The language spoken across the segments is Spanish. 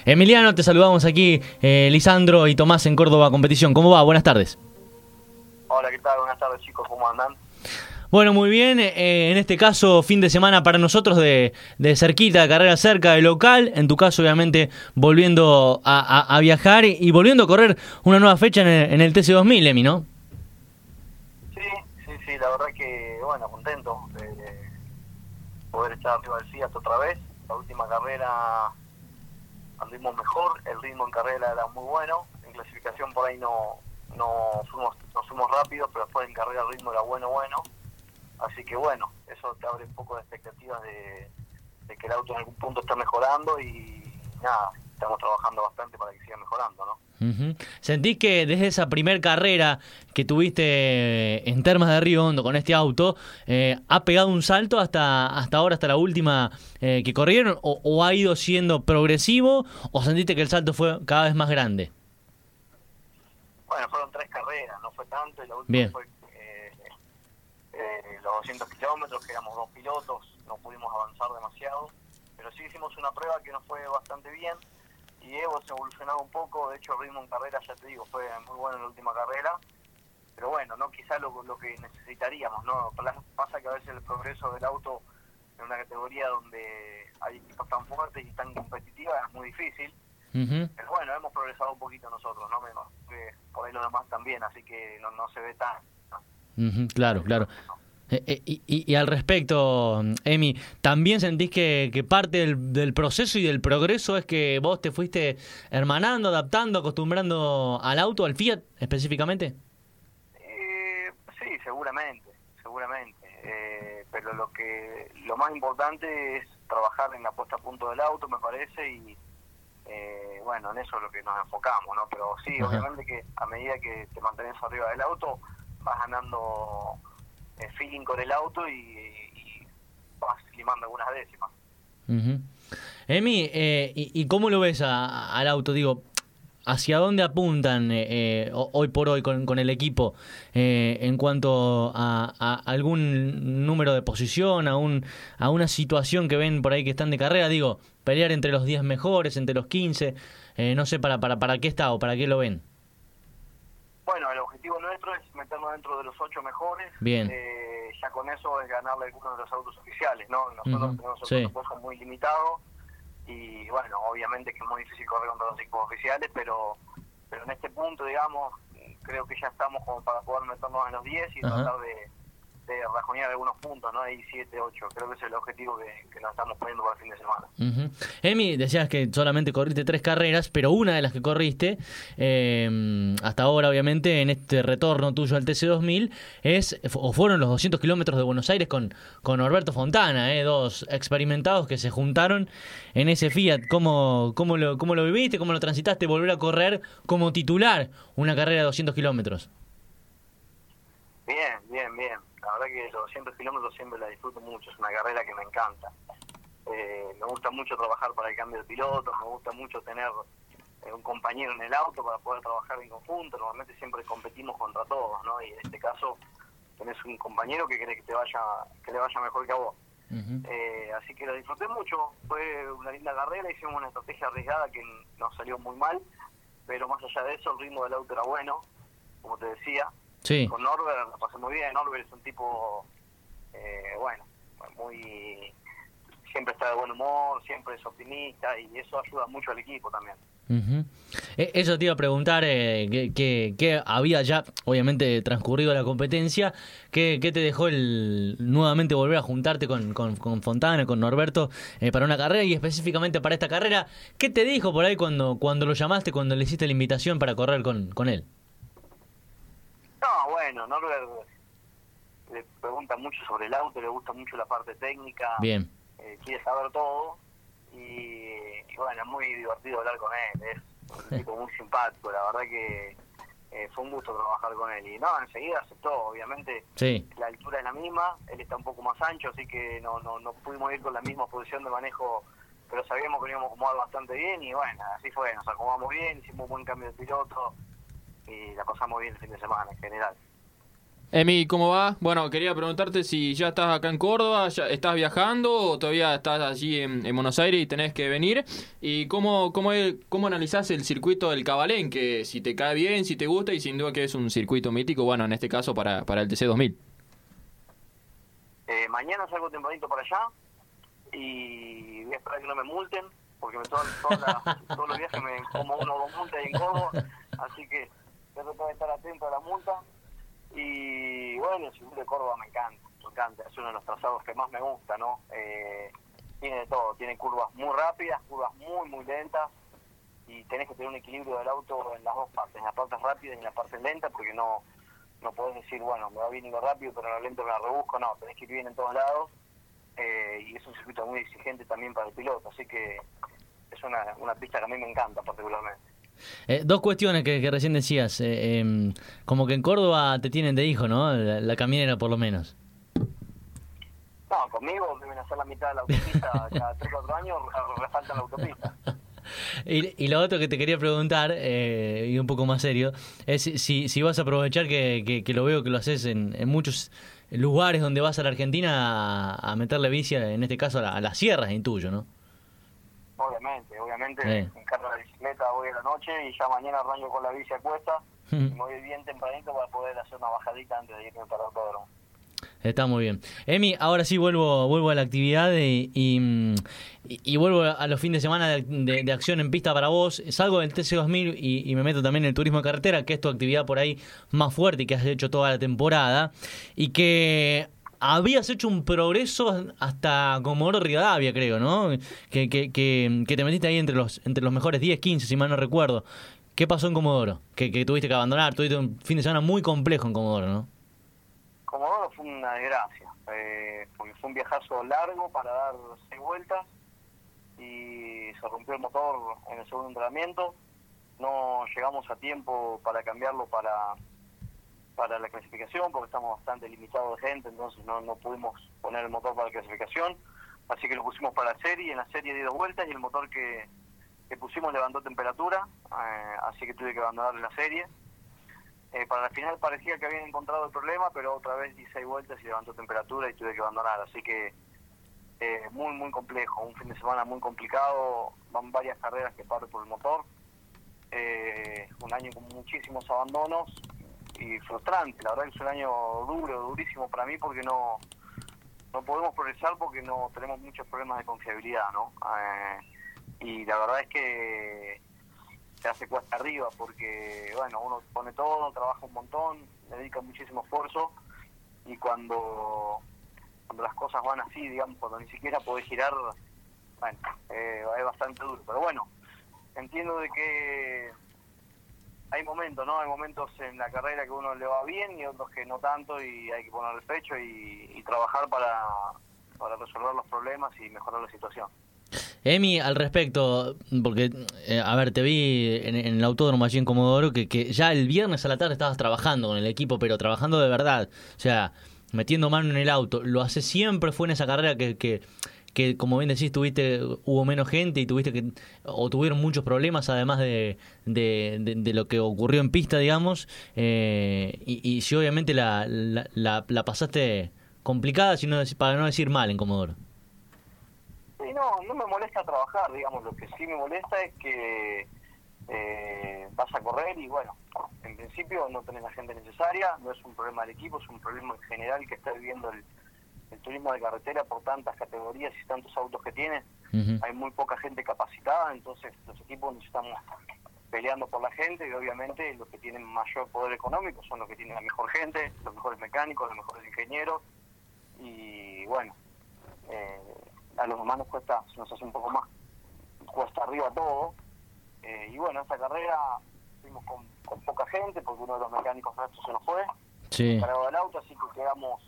Emiliano, te saludamos aquí, Lisandro y Tomás en Córdoba Competición. ¿Cómo va? Buenas tardes. Hola, ¿qué tal? Buenas tardes, chicos, ¿cómo andan? Bueno, muy bien. En este caso, fin de semana para nosotros de cerquita, de carrera cerca, de local. En tu caso, obviamente, volviendo a viajar y volviendo a correr una nueva fecha en el TC2000, Emi, ¿no? Sí, la verdad que, bueno, contento de poder estar arriba del Fiat otra vez. La última carrera anduvimos mejor, el ritmo en carrera era muy bueno. En clasificación por ahí no fuimos rápidos, pero después en carrera el ritmo era bueno. Así que bueno, eso te abre un poco de expectativas de que el auto en algún punto está mejorando y nada, estamos trabajando bastante para que siga mejorando, ¿no? Uh-huh. ¿Sentís que desde esa primer carrera que tuviste en Termas de Río Hondo con este auto, ha pegado un salto hasta ahora, hasta la última que corrieron, o ha ido siendo progresivo, o sentiste que el salto fue cada vez más grande? Bueno, fueron 3 carreras, no fue tanto, y la última Bien. fue los 200 kilómetros, que éramos 2 pilotos, no pudimos avanzar demasiado, pero sí hicimos una prueba que nos fue bastante bien, y hemos evolucionado un poco. De hecho el ritmo en carrera, ya te digo, fue muy bueno en la última carrera, pero bueno, no quizá lo que necesitaríamos, ¿no? Pasa que a veces el progreso del auto en una categoría donde hay equipos tan fuertes y tan competitivas es muy difícil. Uh-huh. Pero bueno, hemos progresado un poquito nosotros, ¿no? Menos que por ahí los demás también, así que no se ve tan... Uh-huh, claro. Y al respecto, Emi, ¿también sentís que parte del proceso y del progreso es que vos te fuiste hermanando, adaptando, acostumbrando al auto, al Fiat específicamente? Sí, seguramente. Pero lo más importante es trabajar en la puesta a punto del auto, me parece, y bueno, en eso es lo que nos enfocamos, ¿no? Pero sí, Ajá. Obviamente que a medida que te mantenés arriba del auto, vas ganando feeling con el auto y vas limando algunas décimas. Uh-huh. Emi, ¿y cómo lo ves al auto? Digo, ¿hacia dónde apuntan hoy por hoy con el equipo en cuanto a algún número de posición, a una situación que ven por ahí que están de carrera? Digo, pelear entre los 10 mejores, entre los 15, no sé para qué está o para qué lo ven. Bueno, el objetivo nuestro es meternos dentro de los 8 mejores. Bien. Ya con eso es ganarle algunos de los autos oficiales, ¿no? Nosotros tenemos un Sí. presupuesto muy limitado y bueno, obviamente que es muy difícil correr contra los equipos oficiales, pero en este punto, digamos, creo que ya estamos como para poder meternos en los 10 y Ajá. tratar de rajonear algunos puntos, ¿no? Ahí 7, 8, creo que ese es el objetivo que nos estamos poniendo para el fin de semana. Uh-huh. Emi, decías que solamente corriste 3 carreras, pero una de las que corriste, hasta ahora obviamente, en este retorno tuyo al TC2000, fueron los 200 kilómetros de Buenos Aires con Norberto Fontana, 2 experimentados que se juntaron en ese Fiat. ¿Cómo lo viviste? ¿Cómo lo transitaste? Volver a correr como titular una carrera de 200 kilómetros. Bien. La verdad que los 200 kilómetros siempre la disfruto mucho, es una carrera que me encanta. Me gusta mucho trabajar para el cambio de piloto, me gusta mucho tener un compañero en el auto para poder trabajar en conjunto. Normalmente siempre competimos contra todos, ¿no? Y en este caso tenés un compañero que quiere que le vaya mejor que a vos. Uh-huh. Así que lo disfruté mucho, fue una linda carrera, hicimos una estrategia arriesgada que nos salió muy mal, pero más allá de eso el ritmo del auto era bueno, como te decía. Sí. Con Norbert la pasé muy bien. Norbert es un tipo, siempre está de buen humor, siempre es optimista y eso ayuda mucho al equipo también. Uh-huh. Eso te iba a preguntar, que había ya obviamente transcurrido la competencia, ¿qué te dejó el nuevamente volver a juntarte con Fontana, con Norberto, para una carrera y específicamente para esta carrera? ¿Qué te dijo por ahí cuando lo llamaste, cuando le hiciste la invitación para correr con él? No, bueno, Norbert le pregunta mucho sobre el auto, le gusta mucho la parte técnica. Bien. Quiere saber todo y bueno, es muy divertido hablar con él, es un tipo muy simpático, la verdad que fue un gusto trabajar con él y no, enseguida aceptó. Obviamente Sí. La altura es la misma, él está un poco más ancho, así que no pudimos ir con la misma posición de manejo, pero sabíamos que nos íbamos a acomodar bastante bien y bueno, así fue, nos acomodamos bien, hicimos un buen cambio de piloto y la pasamos bien el fin de semana en general. Emi, ¿cómo va? Bueno, quería preguntarte si ya estás acá en Córdoba, ya estás viajando o todavía estás allí en Buenos Aires y tenés que venir. ¿Y cómo analizás el circuito del Cabalén? Que si te cae bien, si te gusta y sin duda que es un circuito mítico, bueno, en este caso para el TC2000. Mañana salgo tempranito para allá y voy a esperar que no me multen, porque todos los viajes me como uno o dos multas en Córdoba, así que voy a tratar de estar atento a la multa. Y bueno, el circuito de Córdoba me encanta, es uno de los trazados que más me gusta, ¿no? Tiene de todo, tiene curvas muy rápidas, curvas muy lentas, y tenés que tener un equilibrio del auto en las dos partes, en las partes rápidas y en las partes lentas, porque no podés decir, bueno, me va bien ir rápido, pero en lo lento me la rebusco, no, tenés que ir bien en todos lados, y es un circuito muy exigente también para el piloto, así que es una pista que a mí me encanta particularmente. Dos cuestiones que recién decías. Como que en Córdoba te tienen de hijo, ¿no? La camionera, por lo menos. No, conmigo deben hacer la mitad de la autopista, cada 3 o 4 años refaltan la autopista. Y lo otro que te quería preguntar, y un poco más serio, es si vas a aprovechar que lo veo que lo haces en muchos lugares donde vas a la Argentina a meterle bici, en este caso a las sierras, intuyo, ¿no? Obviamente, me encargo la bicicleta hoy a la noche y ya mañana arranco con la bici a cuesta y me voy bien tempranito para poder hacer una bajadita antes de irme para el autódromo. Está muy bien. Emi, ahora sí vuelvo a la actividad y vuelvo a los fines de semana de acción en pista para vos. Salgo del TC2000 y me meto también en el turismo de carretera, que es tu actividad por ahí más fuerte y que has hecho toda la temporada. Y que habías hecho un progreso hasta Comodoro Rivadavia, creo, ¿no? Que te metiste ahí entre los mejores 10, 15, si mal no recuerdo. ¿Qué pasó en Comodoro? Que tuviste que abandonar, tuviste un fin de semana muy complejo en Comodoro, ¿no? Comodoro fue una desgracia, porque fue un viajazo largo para dar 6 vueltas y se rompió el motor en el segundo entrenamiento. No llegamos a tiempo para cambiarlo para la clasificación, porque estamos bastante limitados de gente, entonces no pudimos poner el motor para la clasificación, así que lo pusimos para la serie. En la serie di 2 vueltas y el motor que pusimos levantó temperatura, así que tuve que abandonar la serie. Para la final parecía que habían encontrado el problema, pero otra vez di 6 vueltas y levantó temperatura y tuve que abandonar, así que muy complejo, un fin de semana muy complicado, van varias carreras que paro por el motor, un año con muchísimos abandonos y frustrante. La verdad que es un año durísimo para mí, porque no podemos progresar porque no tenemos muchos problemas de confiabilidad, ¿no? Y la verdad es que se hace cuesta arriba, porque bueno, uno pone todo, trabaja un montón, dedica muchísimo esfuerzo, y cuando las cosas van así, digamos, cuando ni siquiera podés girar, bueno, es bastante duro. Pero bueno, entiendo de que hay momentos, ¿no? Hay momentos en la carrera que uno le va bien y otros que no tanto, y hay que poner el pecho y trabajar para resolver los problemas y mejorar la situación. Emi, al respecto, porque, a ver, te vi en el autódromo allí en Comodoro, que ya el viernes a la tarde estabas trabajando con el equipo, pero trabajando de verdad, o sea, metiendo mano en el auto. ¿Lo hace siempre? ¿Fue en esa carrera que como bien decís, hubo menos gente y tuvieron muchos problemas, además de lo que ocurrió en pista, digamos, y si obviamente la pasaste complicada, para no decir mal, en Comodoro? Sí, no me molesta trabajar, digamos. Lo que sí me molesta es que vas a correr y bueno, en principio no tenés la gente necesaria. No es un problema del equipo, es un problema en general que está viviendo el turismo de carretera por tantas categorías y tantos autos que tiene. Uh-huh. Hay muy poca gente capacitada, entonces los equipos necesitamos peleando por la gente, y obviamente los que tienen mayor poder económico son los que tienen la mejor gente, los mejores mecánicos, los mejores ingenieros, y bueno, a los demás nos hace un poco más cuesta arriba todo, y bueno, esta carrera fuimos con poca gente porque uno de los mecánicos nuestros se nos fue, sí, cargado del auto, así que quedamos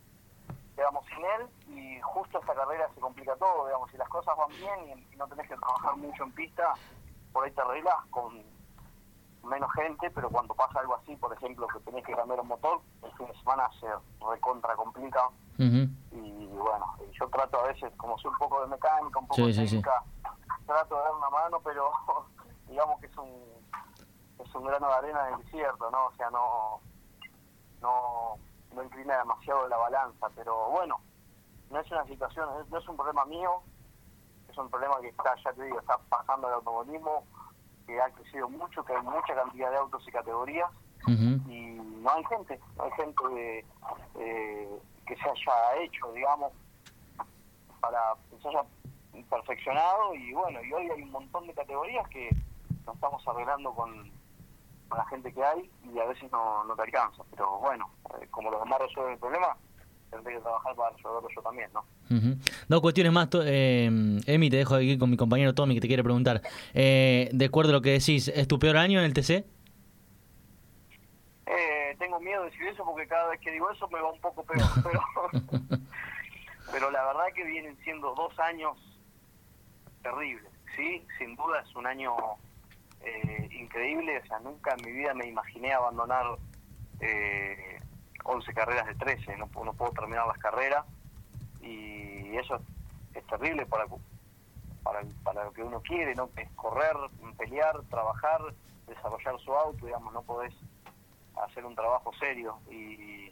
sin él, y justo esta carrera se complica todo, digamos. Si las cosas van bien y no tenés que trabajar mucho en pista, por ahí te arreglas con menos gente, pero cuando pasa algo así, por ejemplo, que tenés que cambiar un motor, el fin de semana se recontra complica. Uh-huh. Y bueno, yo trato a veces, como soy un poco de mecánica, un poco de técnica, trato de dar una mano, pero digamos que es un grano de arena en el desierto, ¿no? O sea, no no inclina demasiado la balanza, pero bueno, no es una situación, no es un problema mío, es un problema que está, ya te digo, está pasando el automovilismo, que ha crecido mucho, que hay mucha cantidad de autos y categorías, y no hay gente que se haya hecho, digamos, para que se haya perfeccionado, y bueno, y hoy hay un montón de categorías que nos estamos arreglando con la gente que hay, y a veces no te alcanza, pero bueno, como los demás resuelven el problema, tendré que trabajar para resolverlo yo también, ¿no? Dos cuestiones más, Emi, te dejo aquí con mi compañero Tommy, que te quiere preguntar. De acuerdo a lo que decís, ¿es tu peor año en el TC? Tengo miedo de decir eso porque cada vez que digo eso me va un poco peor, pero la verdad que vienen siendo 2 años terribles, ¿sí? Sin duda es un año increíble, o sea, nunca en mi vida me imaginé abandonar 11 carreras de 13, no puedo terminar las carreras, y eso es terrible para lo que uno quiere, ¿no? Que es correr, pelear, trabajar, desarrollar su auto, digamos, no podés hacer un trabajo serio, y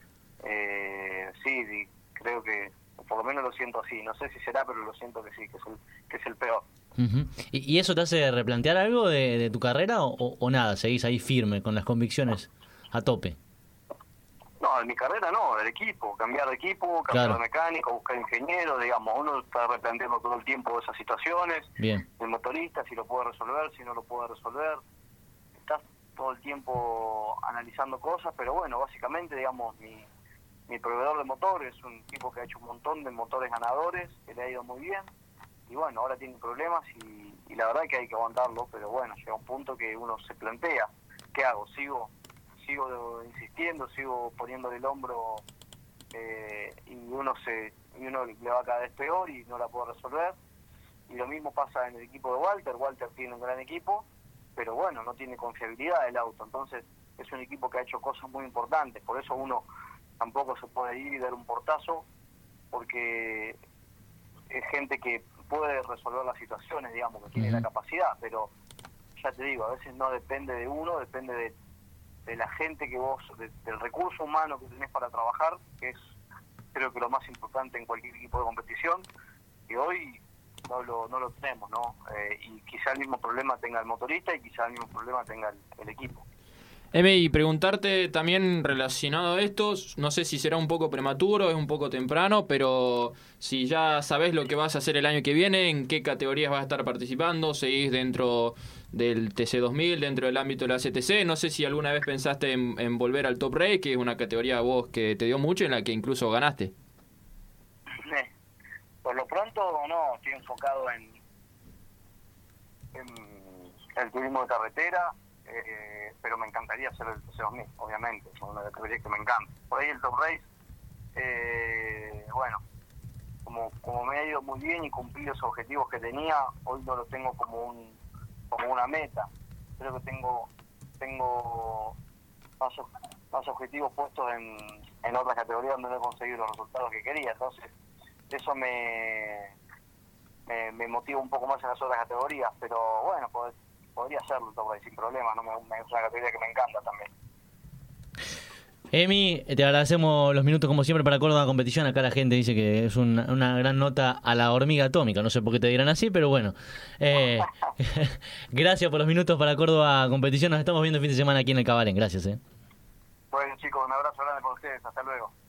sí, creo que por lo menos lo siento así, no sé si será, pero lo siento que sí, que es el peor. ¿Y eso te hace replantear algo de tu carrera o nada? ¿Seguís ahí firme con las convicciones a tope? No, en mi carrera no, del equipo, cambiar de equipo, cambiar Claro. de mecánico, buscar ingeniero, digamos, uno está replanteando todo el tiempo esas situaciones, Bien. el motorista, si lo puede resolver, si no lo puede resolver, estás todo el tiempo analizando cosas, pero bueno, básicamente, digamos, mi proveedor de motor es un tipo que ha hecho un montón de motores ganadores, que le ha ido muy bien, y bueno, ahora tiene problemas, y la verdad que hay que aguantarlo, pero bueno, llega un punto que uno se plantea, ¿qué hago? Sigo insistiendo, sigo poniéndole el hombro, y uno le va cada vez peor y no la puede resolver, y lo mismo pasa en el equipo de Walter tiene un gran equipo, pero bueno, no tiene confiabilidad el auto, entonces es un equipo que ha hecho cosas muy importantes, por eso uno tampoco se puede ir y dar un portazo, porque es gente que puede resolver las situaciones, digamos, que tiene la capacidad, pero ya te digo, a veces no depende de uno, depende de la gente que vos, del recurso humano que tenés para trabajar, que es creo que lo más importante en cualquier equipo de competición, que hoy no lo tenemos, ¿no? Y quizá el mismo problema tenga el motorista y quizá el mismo problema tenga el equipo. Y preguntarte también relacionado a esto, no sé si será un poco prematuro, es un poco temprano, pero si ya sabés lo que vas a hacer el año que viene, en qué categorías vas a estar participando, seguís dentro del TC2000, dentro del ámbito de la CTC, no sé si alguna vez pensaste en volver al Top Race, que es una categoría vos que te dio mucho, en la que incluso ganaste. Por lo pronto no, estoy enfocado en el turismo de carretera, pero me encantaría hacer el TC2000, obviamente, es una categoría que me encanta. Por ahí el Top Race, bueno, como me ha ido muy bien y cumplí los objetivos que tenía, hoy no lo tengo como una meta. Creo que tengo más objetivos puestos en otras categorías donde no he conseguido los resultados que quería, entonces eso me motiva un poco más en las otras categorías, pero bueno, podría hacerlo todo ahí sin problema, ¿no? Es una categoría que me encanta también. Emi, te agradecemos los minutos como siempre para Córdoba Competición. Acá la gente dice que es una gran nota a la hormiga atómica. No sé por qué te dirán así, pero bueno. Gracias por los minutos para Córdoba Competición. Nos estamos viendo el fin de semana aquí en el Cabalén. Gracias. Bueno chicos, un abrazo grande por ustedes. Hasta luego.